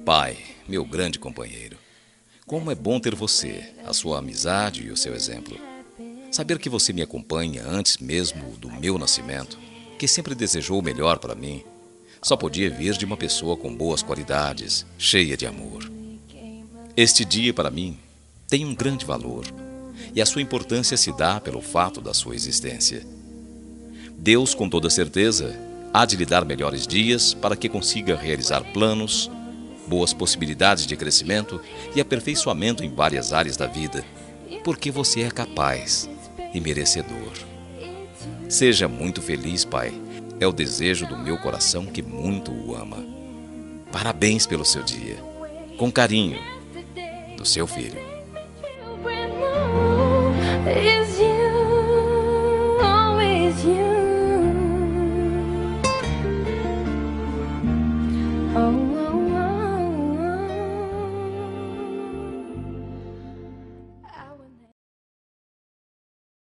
Pai, meu grande companheiro, como é bom ter você, a sua amizade e o seu exemplo. Saber que você me acompanha antes mesmo do meu nascimento, que sempre desejou o melhor para mim, só podia vir de uma pessoa com boas qualidades, cheia de amor. Este dia, para mim, tem um grande valor, e a sua importância se dá pelo fato da sua existência. Deus, com toda certeza, há de lhe dar melhores dias para que consiga realizar planos, boas possibilidades de crescimento e aperfeiçoamento em várias áreas da vida, porque você é capaz e merecedor. Seja muito feliz, Pai. É o desejo do meu coração que muito o ama. Parabéns pelo seu dia. Com carinho, do seu filho.